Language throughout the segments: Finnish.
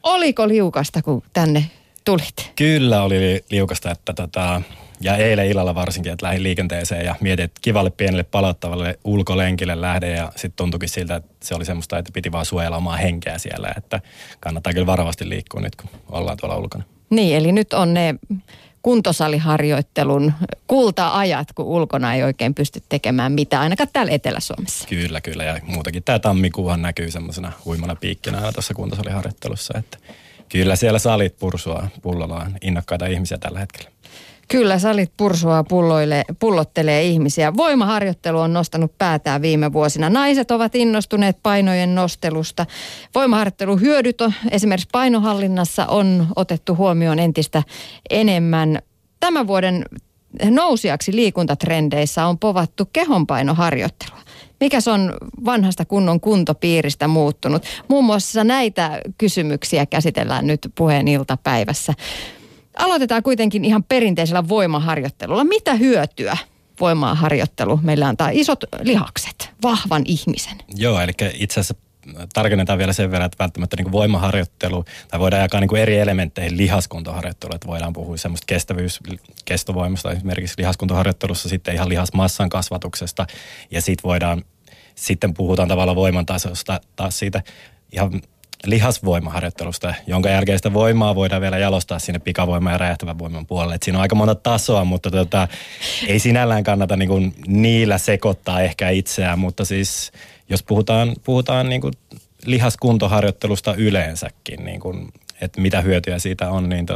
Oliko liukasta, kun tänne tulit? Kyllä oli liukasta, että ja eilen illalla varsinkin, että lähdin liikenteeseen ja mietin, että kivalle pienelle palottavalle ulkolenkille lähden ja sitten tuntuikin siltä, että se oli semmoista, että piti vaan suojella omaa henkeä siellä, että kannattaa kyllä varovasti liikkua nyt, kun ollaan tuolla ulkona. Niin, eli nyt on ne kuntosaliharjoittelun kulta-ajat, kun ulkona ei oikein pysty tekemään mitään, ainakaan täällä Etelä-Suomessa. Kyllä, ja muutenkin tämä tammikuuhan näkyy semmoisena huimana piikkinä aina tuossa kuntosaliharjoittelussa, että kyllä siellä salit pursua pullollaan innokkaita ihmisiä tällä hetkellä. Kyllä, salit pursua pullottelee ihmisiä. Voimaharjoittelu on nostanut päätään viime vuosina. Naiset ovat innostuneet painojen nostelusta. Voimaharjoittelun hyödyt esimerkiksi painohallinnassa on otettu huomioon entistä enemmän. Tämän vuoden nousijaksi liikuntatrendeissä on povattu kehonpainoharjoittelua. Mikäs on vanhasta kunnon kuntopiiristä muuttunut? Muun muassa näitä kysymyksiä käsitellään nyt Puheen iltapäivässä. Aloitetaan kuitenkin ihan perinteisellä voimaharjoittelulla. Mitä hyötyä voimaharjoittelu meille antaa? Isot lihakset, vahvan ihmisen. Joo, eli itse asiassa tarkennetaan vielä sen verran, että välttämättä niin kuin voimaharjoittelu, tai voidaan jakaa niin kuin eri elementteihin lihaskuntoharjoittelua, että voidaan puhua semmoista kestovoimasta, esimerkiksi lihaskuntoharjoittelussa sitten ihan lihasmassan kasvatuksesta, ja sitten puhutaan tavallaan voimantasosta taas siitä ihan lihasvoimaharjoittelusta, jonka jälkeen sitä voimaa voidaan vielä jalostaa sinne pikavoiman ja räjähtävän voiman puolelle. Et siinä on aika monta tasoa, mutta ei sinällään kannata niinku niillä sekoittaa ehkä itseään, mutta siis jos puhutaan niinku lihaskuntoharjoittelusta yleensäkin, niinku, että mitä hyötyjä siitä on, niin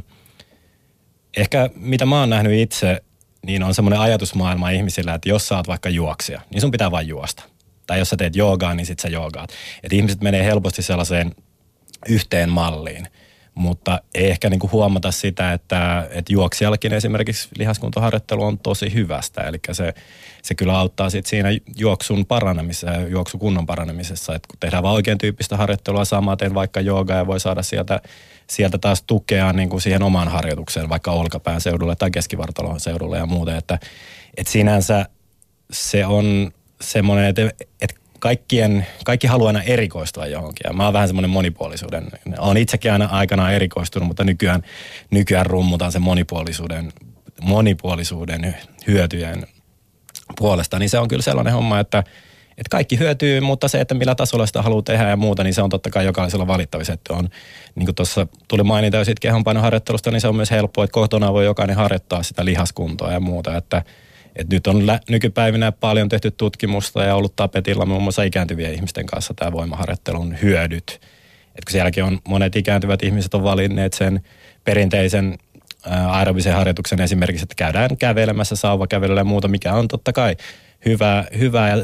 ehkä mitä mä oon nähnyt itse, niin on semmoinen ajatusmaailma ihmisillä, että jos sä oot vaikka juoksija, niin sun pitää vain juosta. Tai jos sä teet joogaa, niin sit sä joogaat. Että ihmiset menee helposti sellaiseen yhteen malliin, mutta ei ehkä niinku huomata sitä, että juoksijallakin esimerkiksi lihaskuntoharjoittelu on tosi hyvästä. Eli se kyllä auttaa sit siinä juoksun paranemisessa ja juoksukunnon paranemisessa. Että kun tehdään vaan oikein tyyppistä harjoittelua samaten vaikka joogaa ja voi saada sieltä taas tukea niin kuin siihen omaan harjoitukseen, vaikka olkapään seudulle tai keskivartalon seudulle ja muuta. Että sinänsä se on semmoinen, että kaikki haluaa aina erikoistua johonkin. Ja mä oon vähän semmoinen monipuolisuuden. Olen itsekin aina aikanaan erikoistunut, mutta nykyään rummutaan sen monipuolisuuden hyötyjen puolesta. Niin se on kyllä sellainen homma, että kaikki hyötyy, mutta se, että millä tasolla sitä haluaa tehdä ja muuta, niin se on totta kai jokaisella valittavissa. Että on, niin kuin tuossa tuli mainita jo siitä kehonpainoharjoittelusta, niin se on myös helppoa, että kotona voi jokainen harjoittaa sitä lihaskuntoa ja muuta, että nyt on nykypäivinä paljon tehty tutkimusta ja ollut tapetilla muun muassa ikääntyvien ihmisten kanssa tämä voimaharjoittelun hyödyt. Että kun sielläkin on monet ikääntyvät ihmiset on valinneet sen perinteisen aerobisen harjoituksen esimerkiksi, että käydään kävelemässä sauvakävelyllä ja muuta, mikä on totta kai hyvä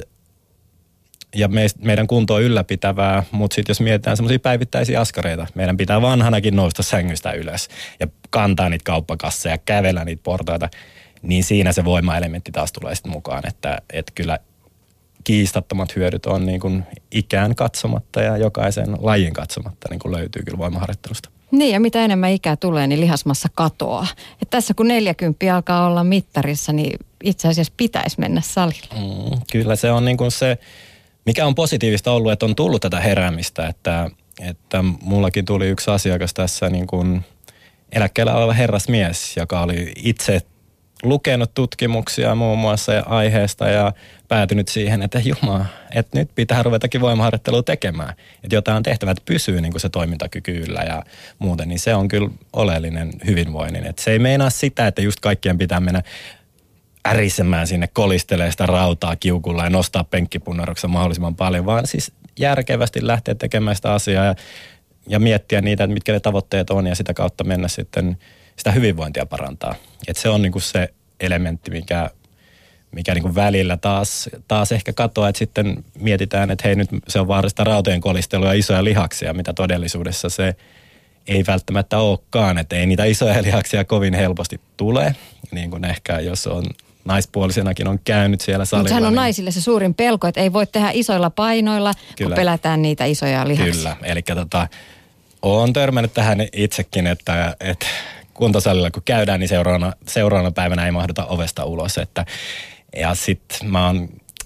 ja meidän kuntoa ylläpitävää, mutta sitten jos mietitään semmoisia päivittäisiä askareita, meidän pitää vanhanakin nousta sängystä ylös ja kantaa niitä kauppakasseja, kävellä niitä portaita, niin siinä se voimaelementti taas tulee sitten mukaan, että kyllä kiistattomat hyödyt on niin kuin ikään katsomatta ja jokaisen lajin katsomatta niin kuin löytyy kyllä voimaharjoittelusta. Niin, ja mitä enemmän ikää tulee, niin lihasmassa katoaa. Et tässä kun 40 alkaa olla mittarissa, niin itse asiassa pitäisi mennä salille. Kyllä se on niin kuin se, mikä on positiivista ollut, että on tullut tätä heräämistä, että mullakin tuli yksi asiakas tässä niin kuin eläkkeellä oleva herrasmies, joka oli itse lukenut tutkimuksia muun muassa aiheesta ja päätynyt siihen, että että nyt pitää ruvetakin voimaharjoittelua tekemään. Että jotain on tehtävä, että pysyy niin kuin se toimintakyky yllä ja muuten, niin se on kyllä oleellinen hyvinvoinnin. Että se ei meinaa sitä, että just kaikkien pitää mennä ärisemään sinne, kolistelee sitä rautaa kiukulla ja nostaa penkkipunneruksen mahdollisimman paljon, vaan siis järkevästi lähteä tekemään sitä asiaa ja miettiä niitä, että mitkä ne tavoitteet on ja sitä kautta mennä sitten sitä hyvinvointia parantaa. Että se on niinku se elementti, mikä niinku välillä taas ehkä katoaa, että sitten mietitään, että hei nyt se on vaan sitä rautojen kolistelua ja isoja lihaksia, mitä todellisuudessa se ei välttämättä olekaan. Että ei niitä isoja lihaksia kovin helposti tule, niin kuin ehkä jos on naispuolisenakin on käynyt siellä salilla. Mutta sehän on naisille se suurin pelko, että ei voi tehdä isoilla painoilla, kyllä, kun pelätään niitä isoja lihaksia. Kyllä, eli olen törmännyt tähän itsekin, että kuntosalilla kun käydään, niin seuraavana päivänä ei mahduta ovesta ulos. Ja sitten mä oon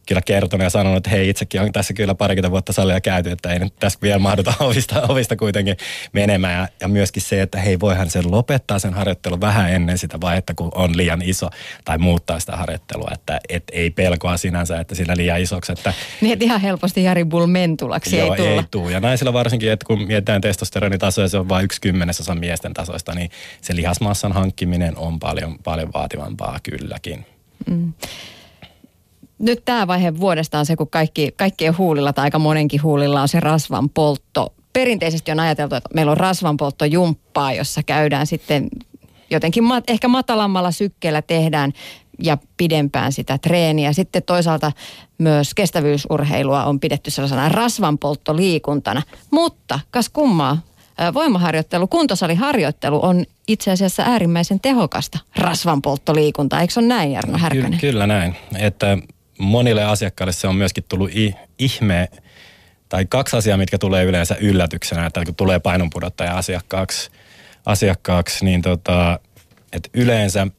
kyllä kertonut ja sanonut, että hei, itsekin on tässä kyllä parikymmentä vuotta salia käyty, että ei nyt tässä vielä mahduta ovista kuitenkin menemään. Ja myöskin se, että hei, voihan sen lopettaa sen harjoittelun vähän ennen sitä vaihetta, kun on liian iso, tai muuttaa sitä harjoittelua, että ei pelkoa sinänsä, että sillä liian isoksi. Että niin, että ihan helposti Jari Bull mentulaksi ei tulla. Ei tule. Ja naisilla varsinkin, että kun mietitään testosteronitasoja, se on vain 1/10 miesten tasoista, niin se lihasmassan hankkiminen on paljon vaativampaa kylläkin. Mm. Nyt tämä vaihe vuodesta on se, kun kaikkien huulilla tai aika monenkin huulilla on se rasvan poltto. Perinteisesti on ajateltu, että meillä on rasvanpolttojumppaa, jossa käydään sitten jotenkin ehkä matalammalla sykkeellä tehdään ja pidempään sitä treeniä. Sitten toisaalta myös kestävyysurheilua on pidetty sellaisena rasvanpolttoliikuntana. Mutta kas kummaa, voimaharjoittelu, kuntosaliharjoittelu on itse asiassa äärimmäisen tehokasta rasvanpolttoliikuntaa. Eikö se ole näin, Jarno Härkönen? Kyllä näin, että monille asiakkaille se on myöskin tullut ihme, tai 2 asiaa, mitkä tulee yleensä yllätyksenä, että kun tulee painonpudottaja asiakkaaksi niin että yleensä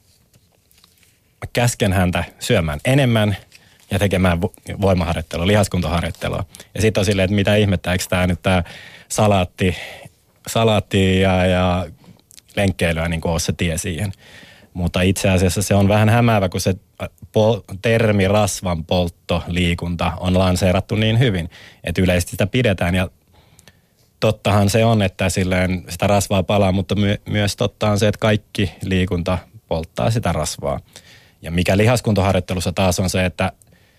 käsken häntä syömään enemmän ja tekemään voimaharjoittelua, lihaskuntoharjoittelua. Ja sitten on silleen, että mitä ihmettä, eikö tämä nyt tämä salaatti ja lenkkeilyä niin kuin ole se tie siihen. Mutta itse asiassa se on vähän hämäävä, kun se termi rasvanpolttoliikunta on lanseerattu niin hyvin, että yleisesti sitä pidetään. Ja tottahan se on, että silleen sitä rasvaa palaa, mutta myös totta on se, että kaikki liikunta polttaa sitä rasvaa. Ja mikä lihaskuntoharjoittelussa taas on se, että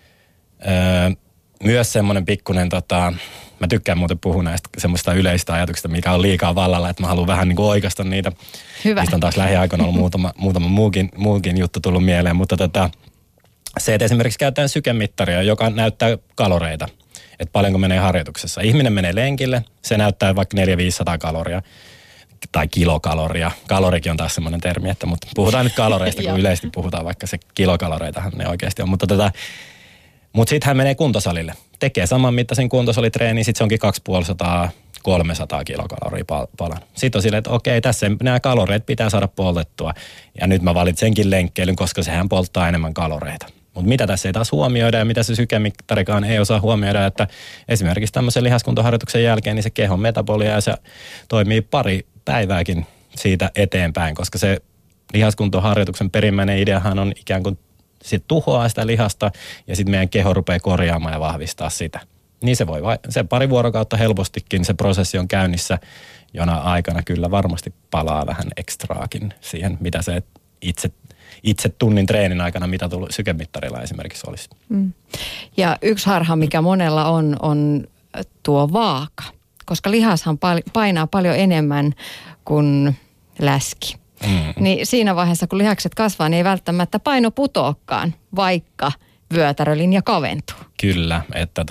myös semmoinen pikkuinen, mä tykkään muuten puhua näistä semmoista yleistä ajatuksista, mikä on liikaa vallalla, että mä haluan vähän niin kuin oikaista niitä. Hyvä. Mistä on taas lähiaikoina ollut muutama muukin juttu tullut mieleen, mutta se, että esimerkiksi käytetään sykemittaria, joka näyttää kaloreita, että paljonko menee harjoituksessa. Ihminen menee lenkille, se näyttää vaikka 400-500 kaloria tai kilokaloria. Kalorikin on taas semmoinen termi, mutta puhutaan nyt kaloreista, kun yleisesti puhutaan, vaikka se kilokaloreitahan ne oikeasti on. Mutta sitten hän menee kuntosalille, tekee saman mittaisen kuntosalitreeniin, sitten se onkin 250-300 kilokaloria palan. Sitten on silleen, että okei, tässä nämä kaloreet pitää saada poltettua. Ja nyt mä valitsenkin lenkkeilyn, koska sehän polttaa enemmän kaloreita. Mutta mitä tässä ei taas huomioida ja mitä se sykemittarikaan ei osaa huomioida, että esimerkiksi tämmöisen lihaskuntoharjoituksen jälkeen niin se kehon metabolia ja se toimii pari päivääkin siitä eteenpäin, koska se lihaskuntoharjoituksen perimmäinen ideahan on ikään kuin sit tuhoaa sitä lihasta ja sitten meidän keho rupeaa korjaamaan ja vahvistaa sitä. Niin se pari vuorokautta helpostikin se prosessi on käynnissä, jona aikana kyllä varmasti palaa vähän ekstraakin siihen, mitä se itse tunnin treenin aikana, mitä tullut sykemittarilla esimerkiksi olisi. Mm. Ja yksi harha, mikä monella on tuo vaaka, koska lihashan painaa paljon enemmän kuin läski. Mm. Niin siinä vaiheessa, kun lihakset kasvaa, niin ei välttämättä paino putoakaan, vaikka vyötärölinja kaventuu. Kyllä, että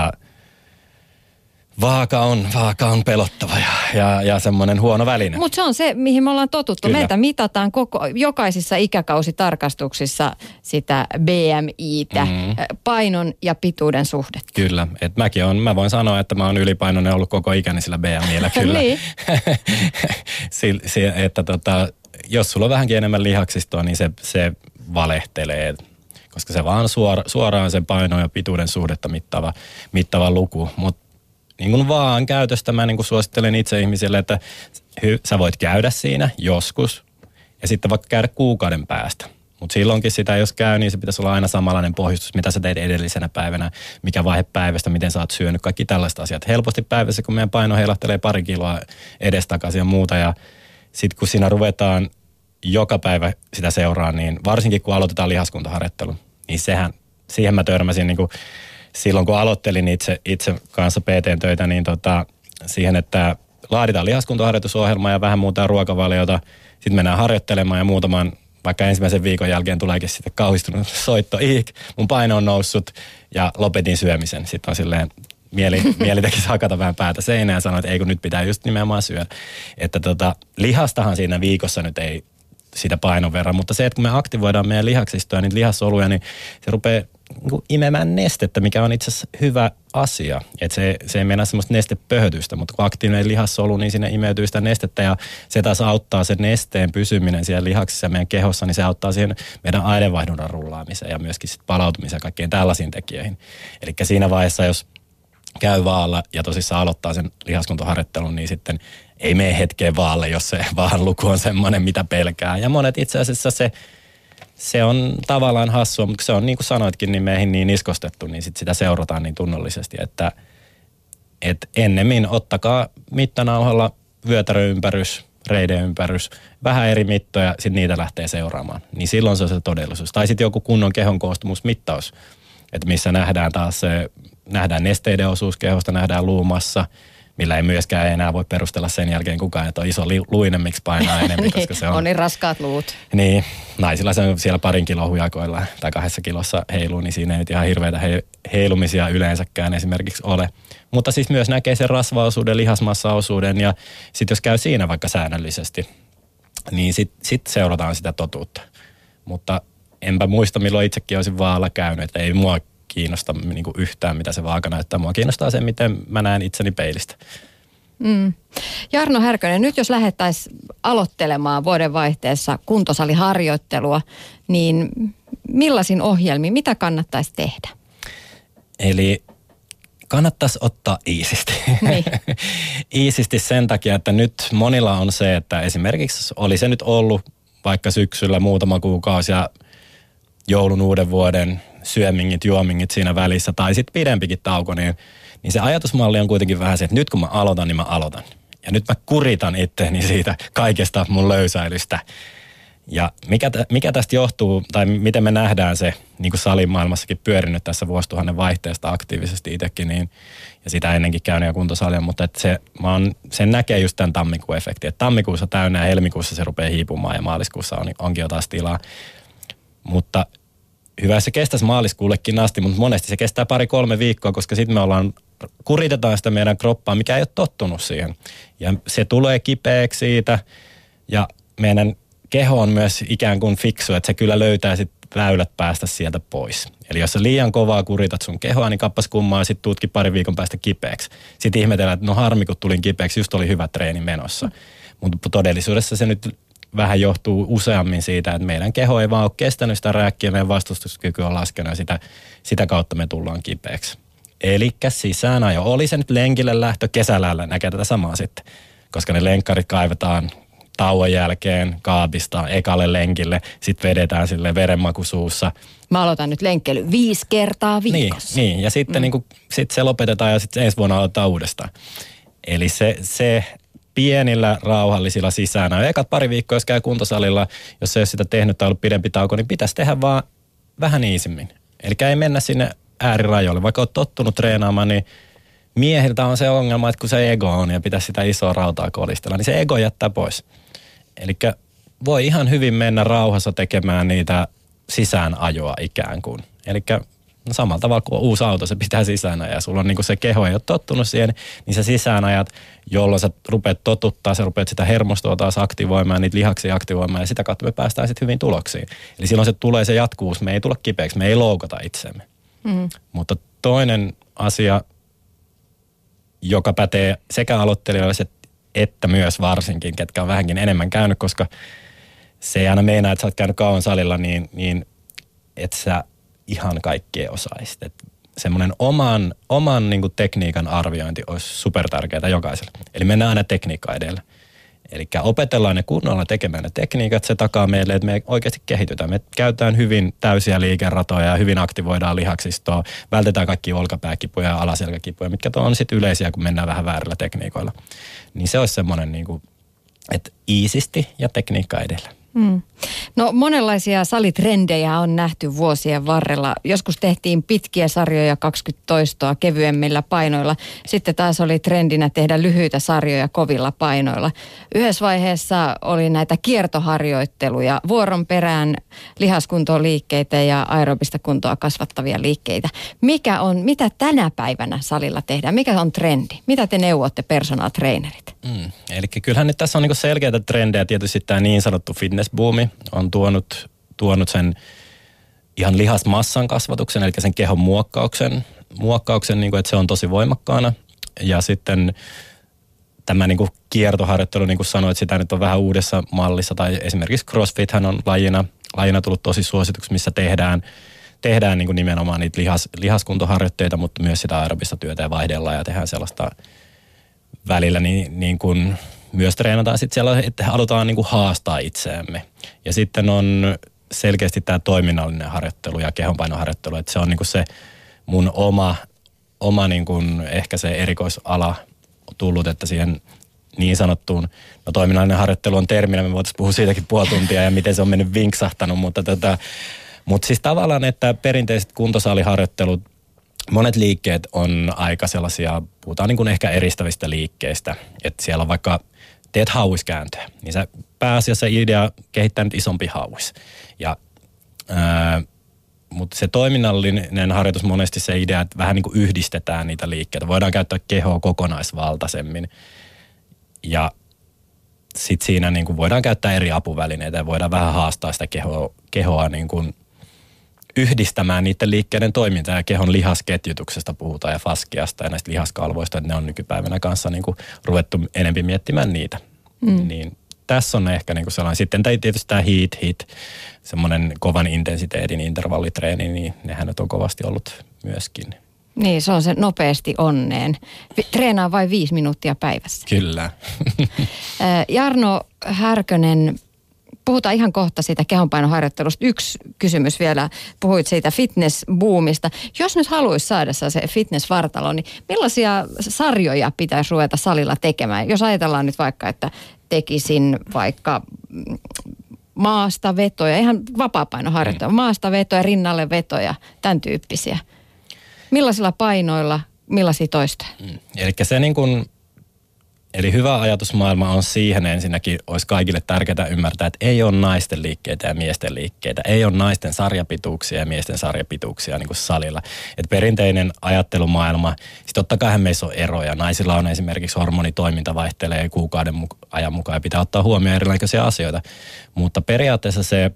vaaka on pelottava ja semmoinen huono väline. Mutta se on se, mihin me ollaan totuttu. Kyllä. Meiltä mitataan jokaisissa ikäkausitarkastuksissa sitä BMI:tä, painon ja pituuden suhdetta. Kyllä, että mä voin sanoa, että mä oon ylipainoinen ollut koko ikäni sillä BMI:llä kyllä. Niin. että jos sulla on vähänkin enemmän lihaksistoa, niin se valehtelee, koska se vaan suoraan sen painon ja pituuden suhdetta mittava luku. Mutta niin kuin vaan käytöstä mä niin kuin suosittelen itse ihmisille, että sä voit käydä siinä joskus ja sitten vaikka käydä kuukauden päästä. Mutta silloinkin sitä, jos käy, niin se pitäisi olla aina samanlainen pohjustus, mitä sä teet edellisenä päivänä, mikä vaihe päivästä, miten sä oot syönyt, kaikki tällaiset asiat. Helposti päivässä, kun meidän paino heilahtelee 2 kiloa edestakaisin ja muuta ja sitten kun siinä ruvetaan joka päivä sitä seuraa, niin varsinkin kun aloitetaan lihaskuntaharjoittelu, niin siihen mä törmäsin niin kuin silloin kun aloittelin itse kanssa PT-töitä, niin siihen, että laaditaan lihaskuntoharjoitusohjelma ja vähän muuta ruokavaliota. Sitten mennään harjoittelemaan ja muutaman, vaikka ensimmäisen viikon jälkeen tuleekin sitten kauhistunut soitto. Mun paino on noussut ja lopetin syömisen. Sitten on silleen mieli tekisi hakata vähän päätä seinään ja sanoa, että ei kun nyt pitää just nimenomaan syödä. Että lihastahan siinä viikossa nyt ei sitä painon verran, mutta se, että kun me aktivoidaan meidän lihaksistoa, niin lihassoluja, niin se rupeaa imemään nestettä, mikä on itse asiassa hyvä asia. Että se ei mennä semmoista nestepöhötystä, mutta kun aktiivinen lihassolu, niin sinne imeytyy sitä nestettä ja se taas auttaa sen nesteen pysyminen siellä lihaksissa ja meidän kehossa, niin se auttaa siihen meidän aineenvaihdunnan rullaamiseen ja myöskin sit palautumiseen ja kaikkiin tällaisiin tekijöihin. Eli siinä vaiheessa, jos käy vaalla ja tosissaan aloittaa sen lihaskuntoharjoittelun, niin sitten ei mene hetkeen vaalle, jos se vaan luku on semmoinen, mitä pelkää. Ja monet itse asiassa se on tavallaan hassua, mutta se on niin kuin sanoitkin, niin meihin niin iskostettu, niin sit sitä seurataan niin tunnollisesti, että ennemmin ottakaa mittanauhalla vyötäröympärys, reideympärys, vähän eri mittoja, sitten niitä lähtee seuraamaan. Niin silloin se on se todellisuus. Tai sitten joku kunnon kehon koostumusmittaus, että missä nähdään nesteiden osuus kehosta, nähdään luumassa, millä ei myöskään enää voi perustella sen jälkeen kukaan, että on iso luinen, miksi painaa enemmän, koska se on... On niin raskaat luut. Niin, naisilla se on siellä 2 kilon hujakoilla tai 2 kilossa heiluu, niin siinä ei nyt ihan hirveitä heilumisia yleensäkään esimerkiksi ole. Mutta siis myös näkee sen rasvaosuuden, lihasmassaosuuden ja sitten jos käy siinä vaikka säännöllisesti, niin sit seurataan sitä totuutta. Mutta enpä muista, milloin itsekin olisin vaalla käynyt, että ei mua kiinnosta niin yhtään, mitä se vaaka näyttää. Mua kiinnostaa se, miten mä näen itseni peilistä. Jarno Härkönen, nyt jos lähdettäisiin aloittelemaan vuodenvaihteessa kuntosaliharjoittelua, niin millaisin ohjelmiin, mitä kannattaisi tehdä? Eli kannattaisi ottaa iisisti. Niin. Iisisti sen takia, että nyt monilla on se, että esimerkiksi oli se nyt ollut vaikka syksyllä muutama kuukausi ja joulun uuden vuoden syömingit, juomingit siinä välissä tai sitten pidempikin tauko, niin se ajatusmalli on kuitenkin vähän se, että nyt kun mä aloitan, niin mä aloitan. Ja nyt mä kuritan itteeni siitä kaikesta mun löysäilystä. Ja mikä tästä johtuu, tai miten me nähdään se, niin kuin salimaailmassakin pyörinyt tässä vuosituhannen vaihteesta aktiivisesti itsekin, niin, ja sitä ennenkin käynyt ja kuntosalia, mutta että sen näkee just tämän tammikuun efektin. Että tammikuussa täynnä ja helmikuussa se rupeaa hiipumaan ja maaliskuussa onkin jo taas tilaa. Mutta hyvä, se kestäisi maaliskuullekin asti, mutta monesti se kestää 2-3 viikkoa, koska sitten kuritetaan sitä meidän kroppaa, mikä ei ole tottunut siihen. Ja se tulee kipeäksi siitä ja meidän keho on myös ikään kuin fiksu, että se kyllä löytää sitten väylät päästä sieltä pois. Eli jos sä liian kovaa kuritat sun kehoa, niin kappas kummaa ja sitten tuutkin 2 viikon päästä kipeäksi. Sitten ihmetellään, että no harmi kun tulin kipeäksi, just oli hyvä treeni menossa. Mutta todellisuudessa se nyt vähän johtuu useammin siitä, että meidän keho ei vaan ole kestänyt sitä rääkkiä, meidän vastustuskyky on laskenut ja sitä kautta me tullaan kipeäksi. Elikkä sisäänajo, oli se nyt lenkille lähtö, kesällä näkee tätä samaa sitten, koska ne lenkkarit kaivetaan tauon jälkeen kaapista ekalle lenkille, sitten vedetään sille verenmaku suussa. Mä aloitan nyt lenkkeily 5 kertaa viikossa. Niin ja sitten sit se lopetetaan ja sitten ensi vuonna aloitetaan uudestaan. Eli se pienillä rauhallisilla sisään. Ekat 2 viikkoa, jos käy kuntosalilla, jos ei ole sitä tehnyt tai ollut pidempi tauko, niin pitäisi tehdä vaan vähän iisimmin. Eli ei mennä sinne äärirajoille. Vaikka olet tottunut treenaamaan, niin miehiltä on se ongelma, että kun se ego on ja pitäisi sitä isoa rautaa kolistella, niin se ego jättää pois. Eli voi ihan hyvin mennä rauhassa tekemään niitä sisäänajoa ikään kuin. Eli samalla tavalla kuin uusi auto, se pitää sisäänajaa ja sulla on niin kuin se keho ei ole tottunut siihen, niin sä sisäänajat, jolloin sä rupeat totuttaa, sä rupeat sitä hermostoa taas aktivoimaan, niitä lihaksia aktivoimaan ja sitä kautta me päästään sitten hyvin tuloksiin. Eli silloin se tulee se jatkuvuus, me ei tulla kipeäksi, me ei loukata itsemme. Mutta toinen asia, joka pätee sekä aloittelijoille että myös varsinkin, ketkä on vähänkin enemmän käynyt, koska se ei aina meinaa, että sä oot käynyt kauan salilla, niin että sä ihan kaikkea osaisit. Semmoinen oman niin kuin tekniikan arviointi olisi supertärkeää jokaiselle. Eli mennään aina tekniikka edellä. Eli opetellaan ne kunnolla tekemään ne tekniikat, se takaa meille, että me oikeasti kehitytään. Me käytetään hyvin täysiä liikeratoja ja hyvin aktivoidaan lihaksistoa, vältetään kaikki olkapääkipuja ja alaselkäkipuja, mitkä on sitten yleisiä, kun mennään vähän väärillä tekniikoilla. Niin se olisi semmoinen, niin kuin, että iisisti ja tekniikka edellä. No monenlaisia salitrendejä on nähty vuosien varrella. Joskus tehtiin pitkiä sarjoja 20 toistoa kevyemmillä painoilla. Sitten taas oli trendinä tehdä lyhyitä sarjoja kovilla painoilla. Yhdessä vaiheessa oli näitä kiertoharjoitteluja, vuoron perään lihaskuntoliikkeitä ja aerobista kuntoa kasvattavia liikkeitä. Mitä tänä päivänä salilla tehdään? Mikä on trendi? Mitä te neuvotte personal trainerit? Eli kyllähän nyt tässä on niinku selkeitä trendejä. Tietysti tämä niin sanottu fitnessboomi on tuonut sen ihan lihasmassan kasvatuksen, eli sen kehon muokkauksen niin kuin, että se on tosi voimakkaana. Ja sitten tämä niin kuin kiertoharjoittelu, niin kuin sanoit, sitä nyt on vähän uudessa mallissa, tai esimerkiksi CrossFithän on lajina tullut tosi suosituksi, missä tehdään niin kuin nimenomaan niitä lihaskuntoharjoitteita, mutta myös sitä aerobista työtä ja vaihdellaan ja tehdään sellaista välillä, niin kuin myös treenataan sitten siellä, että halutaan niin kuin haastaa itseämme. Ja sitten on selkeästi tämä toiminnallinen harjoittelu ja kehonpainoharjoittelu, että se on niin kuin se mun oma niin kuin ehkä se erikoisala tullut, että siihen niin sanottuun, no toiminnallinen harjoittelu on terminä, me voitaisiin puhua siitäkin puoli tuntia ja miten se on mennyt vinksahtanut, mutta siis tavallaan, että perinteiset kuntosaliharjoittelut, monet liikkeet on aika sellaisia, puhutaan niin kuin ehkä eristävistä liikkeistä, että siellä on vaikka teet hauiskääntöä, niin sä pääasiassa idea kehittää nyt isompi hauis. Mutta se toiminnallinen harjoitus monesti se idea, että vähän niin kuin yhdistetään niitä liikkeitä. Voidaan käyttää kehoa kokonaisvaltaisemmin ja sitten siinä niin kuin voidaan käyttää eri apuvälineitä ja voidaan vähän haastaa sitä kehoa niin kuin yhdistämään niiden liikkeiden toimintaa ja kehon lihasketjutuksesta puhutaan ja fasciasta ja näistä lihaskalvoista, että ne on nykypäivänä kanssa niin kuin ruvettu enemmän miettimään niitä. Niin tässä on ehkä niin kuin sellainen. Sitten tietysti tämä HIIT, semmoinen kovan intensiteetin intervallitreeni, niin nehän nyt on kovasti ollut myöskin. Niin, se on se nopeasti onneen. Treenaa vain 5 minuuttia päivässä. Kyllä. Jarno Härkönen, puhutaan ihan kohta siitä kehonpainoharjoittelusta. Yksi kysymys vielä. Puhuit siitä fitness-boomista. Jos nyt haluaisi saada se fitness-vartalo, niin millaisia sarjoja pitäisi ruveta salilla tekemään? Jos ajatellaan nyt vaikka, että tekisin vaikka maastavetoja, ihan vapaapainoharjoittelua, maastavetoja, rinnalle vetoja, tämän tyyppisiä. Millaisilla painoilla, millaisia toistoja? Eli se niin kuin, eli hyvä ajatusmaailma on siihen ensinnäkin, olisi kaikille tärkeää ymmärtää, että ei ole naisten liikkeitä ja miesten liikkeitä. Ei ole naisten sarjapituuksia ja miesten sarjapituuksia niin kuin salilla. Että perinteinen ajattelumaailma, sitten totta kai meissä on eroja. Naisilla on esimerkiksi hormonitoiminta vaihtelee kuukauden ajan mukaan ja pitää ottaa huomioon erilaisia asioita. Mutta periaatteessa se,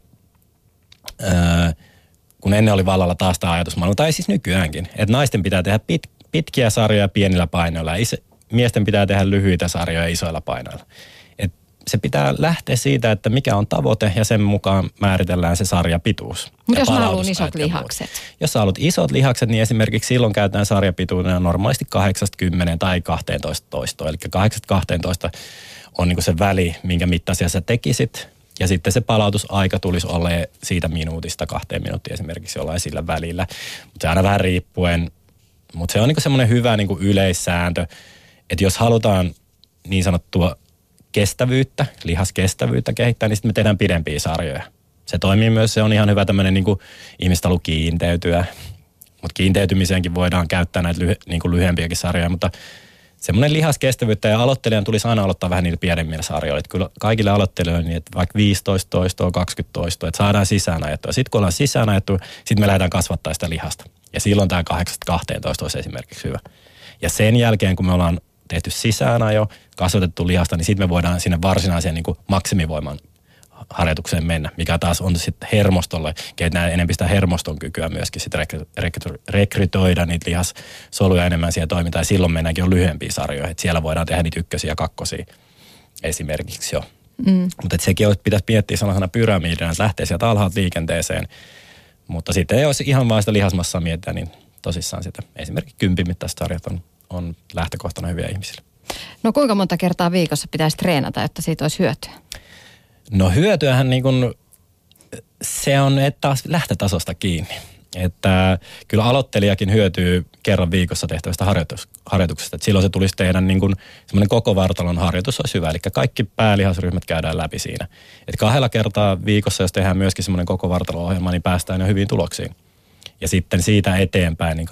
kun ennen oli vallalla taas tämä ajatusmaailma, tai siis nykyäänkin, että naisten pitää tehdä pitkiä sarjoja pienillä painoilla ja miesten pitää tehdä lyhyitä sarjoja isoilla painoilla. Et se pitää lähteä siitä, että mikä on tavoite ja sen mukaan määritellään se sarjapituus. Mutta jos mä haluan isot lihakset? Jos sä haluat isot lihakset, niin esimerkiksi silloin käytetään sarjapituudena normaalisti 8-10 tai 12 toistoa. Eli 8-12 on niin kuin se väli, minkä mittaisia sä tekisit. Ja sitten se palautusaika tulisi olla siitä minuutista 2 minuuttia esimerkiksi jollain sillä välillä. Mutta se aina vähän riippuen. Mutta se on niinku semmoinen hyvä niinku yleissääntö, että jos halutaan niin sanottua kestävyyttä, lihaskestävyyttä kehittää, niin sitten me tehdään pidempiä sarjoja. Se toimii myös, se on ihan hyvä tämmöinen niinku ihmistä haluaa kiinteytyä, mutta kiinteytymiseenkin voidaan käyttää näitä niinku lyhyempiäkin sarjoja, mutta semmoinen lihaskestävyyttä ja aloittelijan tulisi aina aloittaa vähän niillä pienemmillä sarjoilla. Että kyllä kaikille aloittelijoille niin, että vaikka 15 toistoa, 20 toistoa, että saadaan sisään ajettua. Sitten kun ollaan sisään ajettu, sitten me lähdetään kasvattaa sitä lihasta. Ja silloin tämä 8-12 olisi esimerkiksi hyvä. Ja sen jälkeen, kun me ollaan tehty sisäänajo, kasvatettu lihasta, niin sitten me voidaan sinne varsinaiseen niin kuin maksimivoiman harjoitukseen mennä, mikä taas on sitten hermostolle, kehitetään enemmän sitä hermoston kykyä myöskin sitten rekrytoida niitä lihassoluja enemmän siihen toimintaan, ja silloin mennäänkin jo lyhyempiä sarjoja, että siellä voidaan tehdä niitä 1 ja 2 esimerkiksi jo. Mutta sekin pitäisi miettiä sellaisena pyramidina, että lähtee sieltä alhaalta liikenteeseen, mutta sitten jos ihan vain sitä lihasmassaa mietitään, niin tosissaan sitä esimerkiksi 10 mittaiset sarjat on lähtökohtana hyviä ihmisille. No kuinka monta kertaa viikossa pitäisi treenata, että siitä olisi hyötyä? No hyötyähän niin kuin, se on taas lähtötasosta kiinni. Että kyllä aloittelijakin hyötyy kerran viikossa tehtävästä harjoituksesta. Että silloin se tulisi tehdä niin kuin semmoinen koko vartalon harjoitus olisi hyvä. Eli kaikki päälihasryhmät käydään läpi siinä. Että 2 kertaa viikossa, jos tehdään myöskin semmoinen koko vartalo-ohjelma, niin päästään jo hyviin tuloksiin. Ja sitten siitä eteenpäin, niin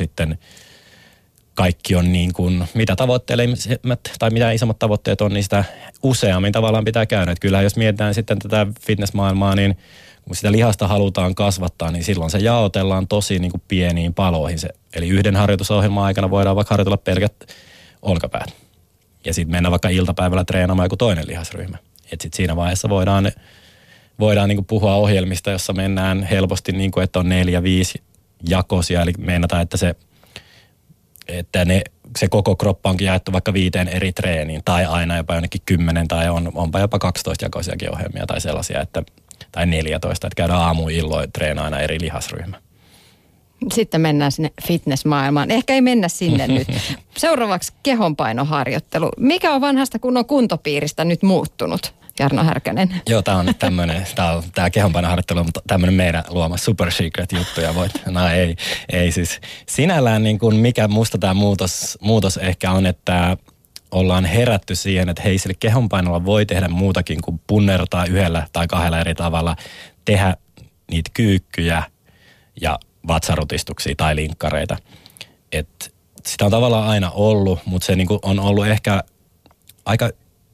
kaikki on niin kuin, mitä tavoitteellisemmat tai mitä isommat tavoitteet on, niin sitä useammin tavallaan pitää käydä. Että kyllähän jos mietitään sitten tätä fitnessmaailmaa, niin kun sitä lihasta halutaan kasvattaa, niin silloin se jaotellaan tosi niin kuin pieniin paloihin. Eli yhden harjoitusohjelman aikana voidaan vaikka harjoitella pelkät olkapäät. Ja sitten mennä vaikka iltapäivällä treenaamaan joku toinen lihasryhmä. Että sitten siinä vaiheessa voidaan voidaan niin kuin puhua ohjelmista, jossa mennään helposti niin kuin, että on 4-5 jakosia, eli meinataan, että se koko kroppa onkin jaettu vaikka 5 eri treeniin, tai aina jopa jonnekin 10, tai onpa jopa 12 jakoisiakin ohjelmia, tai sellaisia, tai 14, että käydään aamuilloin treenaina eri lihasryhmä. Sitten mennään sinne fitnessmaailmaan. Ehkä ei mennä sinne nyt. Seuraavaksi kehonpainoharjoittelu. Mikä on vanhasta kunnon kuntopiiristä nyt muuttunut, Jarno Härkönen? Joo, tämä on nyt tämmöinen, tämä kehonpainoharjoittelu on tämmöinen meidän luoma super secret juttu. Ja ei siis. Sinällään niin kuin mikä musta tämä muutos ehkä on, että ollaan herätty siihen, että hei, sillä kehonpainolla voi tehdä muutakin kuin punnertaa 1 tai 2 eri tavalla, tehdä niitä kyykkyjä ja vatsarutistuksia tai linkkareita. Et sitä on tavallaan aina ollut, mutta se niinku on ollut ehkä aika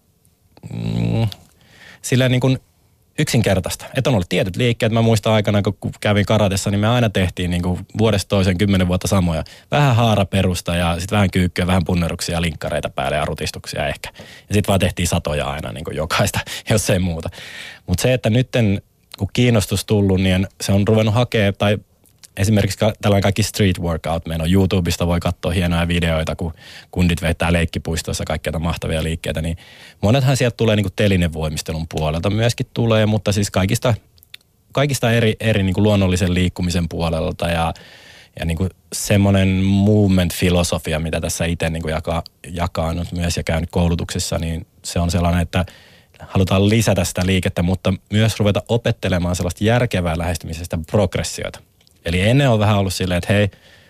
silleen niinku yksinkertaista. Että on ollut tietyt liikkeet. Mä muistan aikana, kun kävin karatessa, niin me aina tehtiin niinku vuodesta toiseen 10 vuotta samoja. Vähän haaraperusta ja sitten vähän kyykkyä, vähän punneruksia ja linkkareita päälle ja rutistuksia ehkä. Ja sitten vaan tehtiin satoja aina niinku jokaista, jos ei muuta. Mutta se, että nytten kun kiinnostus tullut, niin se on ruvennut hakemaan, tai esimerkiksi tällainen kaikki street workout, meillä on YouTubesta, voi katsoa hienoja videoita, kun kundit veittää leikkipuistoissa kaikkia mahtavia liikkeitä, niin monethan sieltä tulee niin kuin telinevoimistelun puolelta myöskin tulee, mutta siis kaikista eri niin kuin luonnollisen liikkumisen puolelta ja niin kuin semmoinen movement-filosofia, mitä tässä itse niin kuin jakaa nyt myös ja käynyt koulutuksissa, niin se on sellainen, että halutaan lisätä sitä liikettä, mutta myös ruveta opettelemaan sellaista järkevää lähestymisestä progressioita. Eli ennen on vähän ollut silleen, että hei,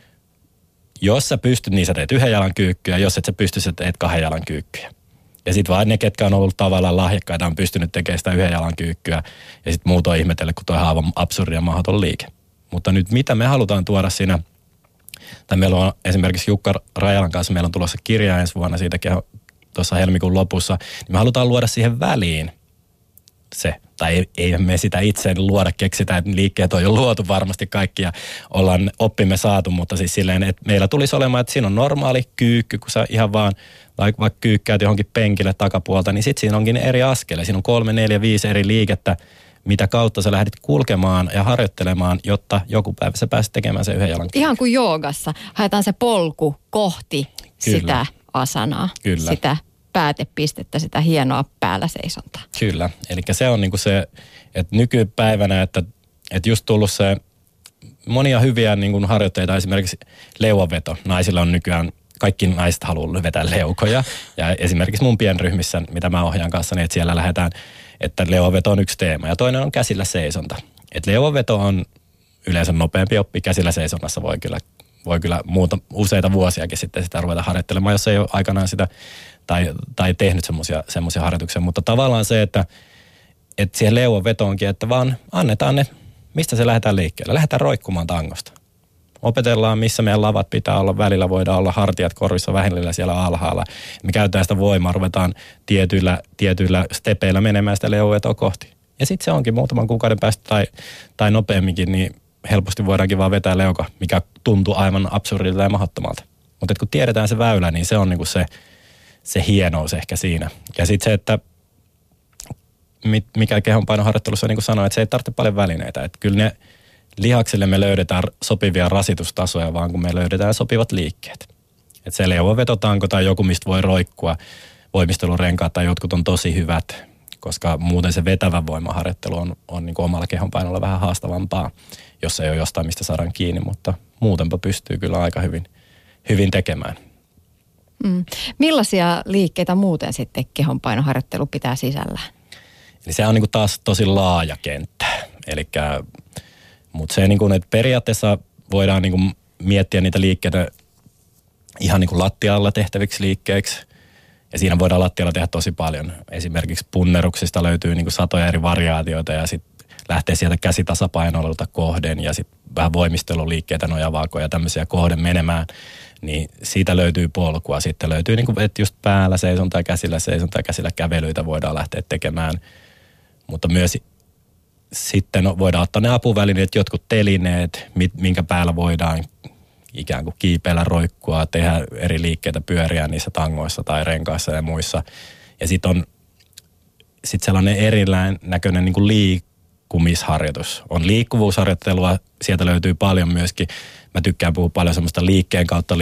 jos sä pystyt, niin sä teet 1 jalan kyykkyä, jos et sä pysty, sä teet 2 jalan kyykkyä. Ja sit vaan ne, ketkä on ollut tavallaan lahjakkaita, on pystynyt tekemään sitä 1 jalan kyykkyä, ja sit muut on ihmetellyt, kun toi on aivan absurdi ja mahdoton liike. Mutta nyt mitä me halutaan tuoda siinä, tai meillä on esimerkiksi Jukka Rajalan kanssa, meillä on tulossa kirja ensi vuonna siitäkin tuossa helmikuun lopussa, niin me halutaan luoda siihen väliin se, tai ei me sitä itse luoda, keksitä, että liikkeet on jo luotu varmasti kaikki ja ollaan oppimme saatu, mutta siis silleen, että meillä tulisi olemaan, että siinä on normaali kyykky, kun sä ihan vaan vaikka kyykkäät johonkin penkille takapuolta, niin sitten siinä onkin eri askele. Siinä on 3, 4, 5 eri liikettä, mitä kautta sä lähdit kulkemaan ja harjoittelemaan, jotta joku päivä sä pääset tekemään sen 1 jalan kyykky. Ihan kuin joogassa. Haetaan se polku kohti sitä asanaa, sitä päätepistettä, sitä hienoa päällä seisontaa. Kyllä, eli se on niinku se, että nykypäivänä, että just tullut se monia hyviä niinku harjoitteita, esimerkiksi leuanveto. Naisilla on nykyään, kaikki naiset haluaa vetää leukoja, ja esimerkiksi mun pienryhmissä, mitä mä ohjaan kanssa, niin että siellä lähdetään, että leuanveto on yksi teema, ja toinen on käsillä seisonta. Että leuanveto on yleensä nopeampi oppi, käsillä seisonnassa voi kyllä useita vuosiakin sitten sitä ruveta harjoittelemaan, jos ei ole aikanaan sitä tai tehnyt semmoisia harjoituksia, mutta tavallaan se, että siihen leuan vetoonkin, että vaan annetaan ne, mistä se lähdetään liikkeelle. Lähdetään roikkumaan tangosta. Opetellaan, missä meidän lavat pitää olla, välillä voidaan olla hartiat korvissa vähillä siellä alhaalla. Me käytetään sitä voimaa, ruvetaan tietyillä stepeillä menemään sitä leuan vetoa kohti. Ja sitten se onkin muutaman kuukauden päästä tai nopeamminkin, niin helposti voidaankin vaan vetää leuka, mikä tuntuu aivan absurdilta ja mahdottomalta. Mutta kun tiedetään se väylä, niin se on niinku se hienous ehkä siinä. Ja sitten se, että mikä kehonpainoharjoittelussa niin kuin sanoin, että se ei tarvitse paljon välineitä. Että kyllä ne lihaksille me löydetään sopivia rasitustasoja, vaan kun me löydetään sopivat liikkeet. Että se leuanvetotanko tai joku, mistä voi roikkua, voimistelurenkaat tai jotkut on tosi hyvät, koska muuten se vetävä voimaharjoittelu on niin kuin omalla kehonpainolla vähän haastavampaa, jos ei ole jostain, mistä saadaan kiinni, mutta muutenpa pystyy kyllä aika hyvin tekemään. Millaisia liikkeitä muuten sitten kehonpainoharjoittelu pitää sisällään? Eli se on niin kuin taas tosi laaja kenttä. Mutta se niin kuin, että periaatteessa voidaan niin kuin miettiä niitä liikkeitä ihan niin kuin lattialla tehtäviksi liikkeiksi. Ja siinä voidaan lattialla tehdä tosi paljon. Esimerkiksi punneruksista löytyy niin kuin satoja eri variaatioita ja sitten lähtee sieltä käsitasapainolta kohden ja sitten vähän voimisteluliikkeitä, nojavaakoja ja tämmöisiä kohden menemään. Niin siitä löytyy polkua. Sitten löytyy, niin kuin, että just päällä seisontaa ja käsillä kävelyitä voidaan lähteä tekemään. Mutta myös sitten voidaan ottaa ne apuvälineet, jotkut telineet, minkä päällä voidaan ikään kuin kiipeillä, roikkua, tehdä eri liikkeitä, pyöriä niissä tangoissa tai renkaissa ja muissa. Ja sitten on sellainen erilainen näköinen niin kuin liikkumisharjoitus. On liikkuvuusharjoittelua, sieltä löytyy paljon myöskin. Mä tykkään puhua paljon semmoista liikkeen kautta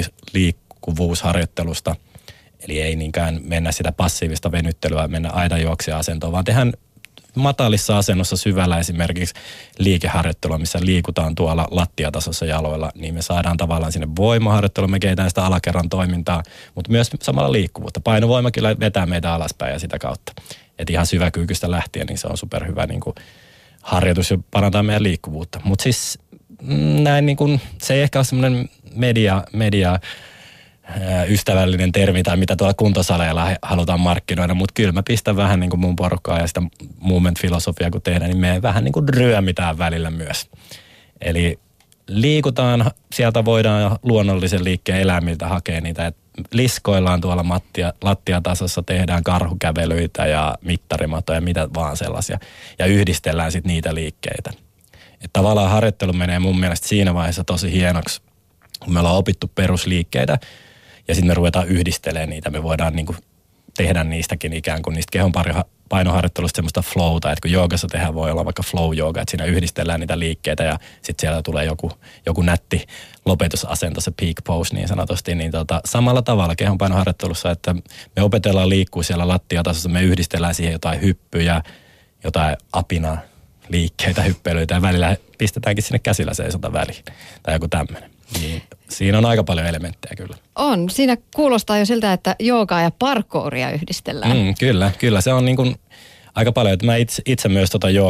liikkuvuusharjoittelusta. Eli ei niinkään mennä sitä passiivista venyttelyä, mennä aidanjuoksija-asentoon, vaan tehdään matalissa asennossa syvällä esimerkiksi liikeharjoittelua, missä liikutaan tuolla lattiatasossa jaloilla, niin me saadaan tavallaan sinne voimaharjoittelua, me kehitään sitä alakerran toimintaa, mutta myös samalla liikkuvuutta. Painovoima kyllä vetää meitä alaspäin ja sitä kautta. Että ihan syväkyykystä lähtien, niin se on superhyvä niin kuin harjoitus ja parantaa meidän liikkuvuutta. Mutta siis näin niin kuin, se ei ehkä ole semmoinen media ystävällinen termi tai mitä tuolla kuntosaleilla halutaan markkinoida, mutta kyllä mä pistän vähän niin kuin mun porukkaa ja sitä movement-filosofiaa kun tehdään, niin me vähän niin kuin ryömitään välillä myös. Eli liikutaan, sieltä voidaan luonnollisen liikkeen eläimiltä hakea niitä, että liskoillaan tuolla lattiatasossa, tehdään karhukävelyitä ja mittarimatoja, mitä vaan sellaisia, ja yhdistellään sitten niitä liikkeitä. Että tavallaan harjoittelu menee mun mielestä siinä vaiheessa tosi hienoksi, kun me ollaan opittu perusliikkeitä, ja sitten me ruvetaan yhdistelemään niitä. Me voidaan niinku tehdä niistäkin ikään kuin niistä kehon painoharjoittelusta semmoista flowta, että kun joogassa tehdään, voi olla vaikka flow-jooga, että siinä yhdistellään niitä liikkeitä ja sitten siellä tulee joku nätti lopetusasento, se peak pose niin sanotusti, niin samalla tavalla kehon painoharjoittelussa, että me opetellaan liikkua siellä lattiatasossa, me yhdistellään siihen jotain hyppyjä, jotain apina liikkeitä, hyppelyitä ja välillä pistetäänkin sinne käsillä seisonta väliin tai joku tämmöinen. Niin, siinä on aika paljon elementtejä kyllä. On. Siinä kuulostaa jo siltä, että joogaa ja parkouria yhdistellään. Kyllä. Se on niin kuin aika paljon. Että mä itse myös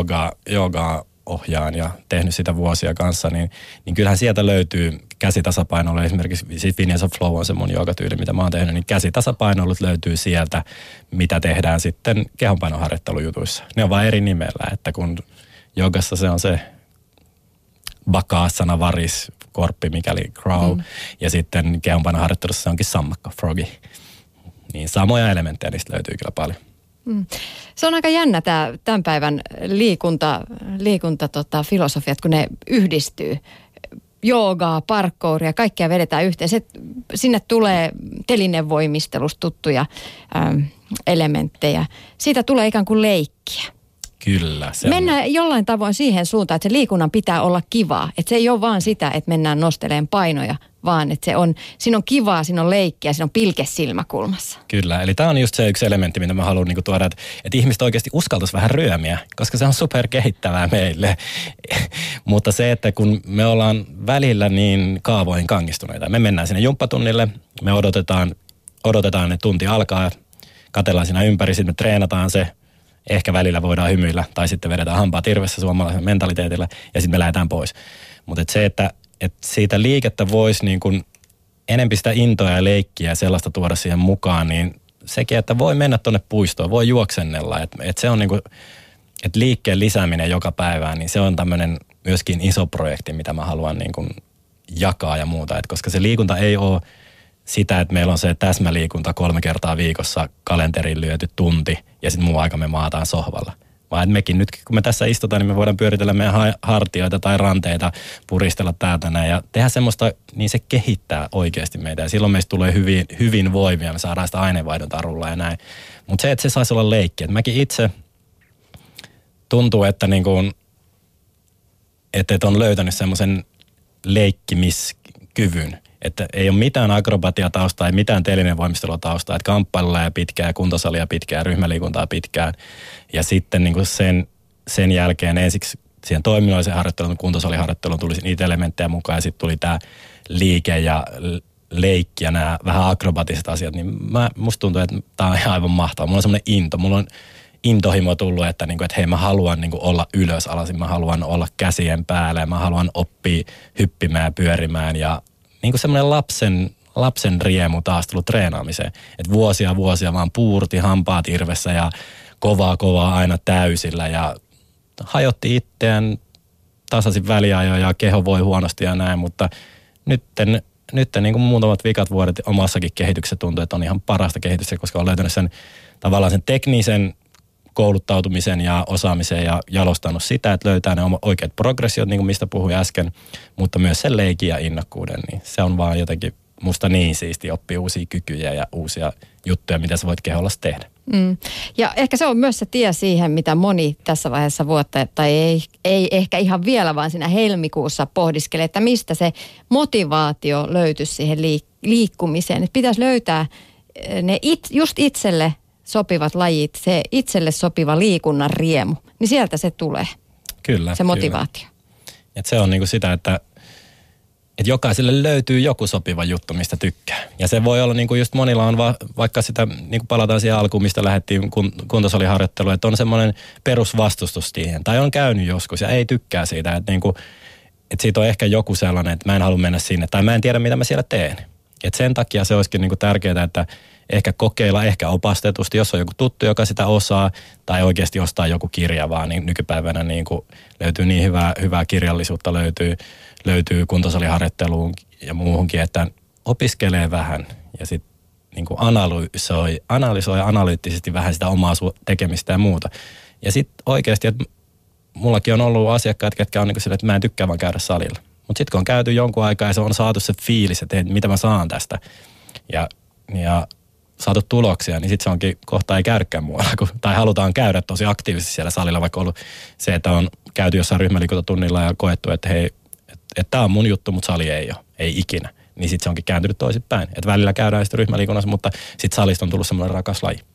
joogaa ohjaan ja tehnyt sitä vuosia kanssa, niin kyllähän sieltä löytyy käsitasapainolle. Esimerkiksi siis Vinyasa Flow on se mun joogatyyli, mitä mä oon tehnyt, niin käsitasapainoilut löytyy sieltä, mitä tehdään sitten kehonpainoharjoittelujutuissa. Ne on vaan eri nimellä, että kun joogassa se on se Bakasana, varis, korppi, mikäli crow, ja sitten kehonpainoharjoittelussa se onkin sammakko, froggy. Niin samoja elementtejä niistä löytyy kyllä paljon. Se on aika jännä tämän päivän filosofiat, kun ne yhdistyy. Joogaa, parkouria, kaikkea vedetään yhteen. Sinne tulee telinevoimistelusta tuttuja elementtejä. Siitä tulee ikään kuin leikkiä. Kyllä. Mennään jollain tavoin siihen suuntaan, että se liikunnan pitää olla kivaa. Että se ei ole vaan sitä, että mennään nosteleen painoja, vaan että siinä on kivaa, siinä on leikkiä, siinä on pilke silmäkulmassa. Kyllä, eli tämä on just se yksi elementti, mitä mä haluan niinku tuoda, että ihmiset oikeasti uskaltaisi vähän ryömiä, koska se on superkehittävää meille. Mutta se, että kun me ollaan välillä niin kaavoihin kangistuneita, me mennään sinne jumppatunnille, me odotetaan, että tunti alkaa, katsellaan siinä ympäri, sitten me treenataan se, ehkä välillä voidaan hymyillä tai sitten vedetään hampaat irvessä suomalaisen mentaliteetillä ja sitten me lähdetään pois. Mutta se, että siitä liikettä voisi niin kuin enempi sitä intoa ja leikkiä ja sellaista tuoda siihen mukaan, niin sekin, että voi mennä tuonne puistoon, voi juoksennella. Että se on niin kuin, että liikkeen lisääminen joka päivään, niin se on tämmöinen myöskin iso projekti, mitä mä haluan niin kuin jakaa ja muuta. Et koska se liikunta ei ole sitä, että meillä on se täsmäliikunta 3 kertaa viikossa kalenteriin lyöty tunti ja sitten muu aika me maataan sohvalla. Vaan mekin nyt, kun me tässä istutaan, niin me voidaan pyöritellä meidän hartioita tai ranteita, puristella täältä näin ja tehdä semmoista, niin se kehittää oikeasti meitä. Ja silloin meistä tulee hyvin voimia, me saadaan sitä aineenvaihduntaa rullaa ja näin. Mutta se, että se saisi olla leikki. Että mäkin itse tuntuu, että niin kuin, että on löytänyt semmoisen leikkimikyvyn. Että ei ole mitään akrobatiataustaa, ei mitään telinevoimistelutaustaa, että kamppailua ja pitkään ja kuntosalia pitkään ja ryhmäliikuntaa pitkään. Ja sitten niin kuin sen jälkeen ensiksi siihen toiminnallisen harjoittelun, kuntosaliharjoitteluun tuli niitä elementtejä mukaan ja sitten tuli tämä liike ja leikki ja nämä vähän akrobatiset asiat. Niin musta tuntuu, että tämä on aivan mahtavaa. Mulla on semmoinen into. Mulla on intohimo tullut, että hei mä haluan olla ylös alasin, mä haluan olla käsien päällä ja mä haluan oppia hyppimään ja pyörimään ja niin kuin semmoinen lapsen riemu taas tullut treenaamiseen. Että vuosia vaan puurti hampaat irvessä ja kovaa aina täysillä ja hajotti itseään tasaisin väliajoin ja keho voi huonosti ja näin, mutta nyt niin kuin muutamat vikat vuodet omassakin kehityksessä tuntuu, että on ihan parasta kehitystä, koska on löytänyt sen tavallaan sen teknisen kouluttautumisen ja osaamisen ja jalostanut sitä, että löytää ne oikeat progressiot, niin kuin mistä puhuin äsken, mutta myös sen leikin ja innokkuuden, niin se on vaan jotenkin musta niin siisti oppia uusia kykyjä ja uusia juttuja, mitä sä voit kehollasi tehdä. Ja ehkä se on myös se tie siihen, mitä moni tässä vaiheessa vuotta, tai ei ehkä ihan vielä, vaan siinä helmikuussa pohdiskelee, että mistä se motivaatio löytyisi siihen liikkumiseen. Että pitäisi löytää ne just itselle sopivat lajit, se itselle sopiva liikunnan riemu, niin sieltä se tulee. Kyllä. Se motivaatio. Et se on niinku sitä, että jokaiselle löytyy joku sopiva juttu, mistä tykkää. Ja se voi olla niinku just monilla on vaikka sitä, niinku palataan siihen alkuun, mistä lähdettiin kuntosaliharjoitteluun, että on semmoinen perusvastustus siihen. Tai on käynyt joskus ja ei tykkää siitä, että niinku, et siitä on ehkä joku sellainen, että mä en halua mennä sinne tai mä en tiedä, mitä mä siellä teen. Et sen takia se olisikin niinku tärkeää, että ehkä kokeilla, ehkä opastetusti, jos on joku tuttu, joka sitä osaa, tai oikeasti ostaa joku kirja vaan, niin nykypäivänä niin kuin löytyy niin hyvää kirjallisuutta, löytyy kuntosaliharjoitteluun ja muuhunkin, että opiskelee vähän ja sitten niin kuin analysoi analyyttisesti vähän sitä omaa tekemistä ja muuta. Ja sitten oikeasti, että mullakin on ollut asiakkaat, ketkä on niin kuin sille, että mä en tykkää vaan käydä salilla. Mutta sitten kun on käyty jonkun aikaa ja se on saatu se fiilis, että mitä mä saan tästä ja saatu tuloksia, niin sitten se onkin kohta ei käydäkään muualla, tai halutaan käydä tosi aktiivisesti siellä salilla, vaikka ollut se, että on käyty jossain ryhmäliikuntatunnilla ja koettu, että hei, että tämä on mun juttu, mutta sali ei ole, ei ikinä. Niin sitten se onkin kääntynyt toisinpäin. Että välillä käydään sitten ryhmäliikunnassa, mutta sitten salista on tullut semmoinen rakas laji.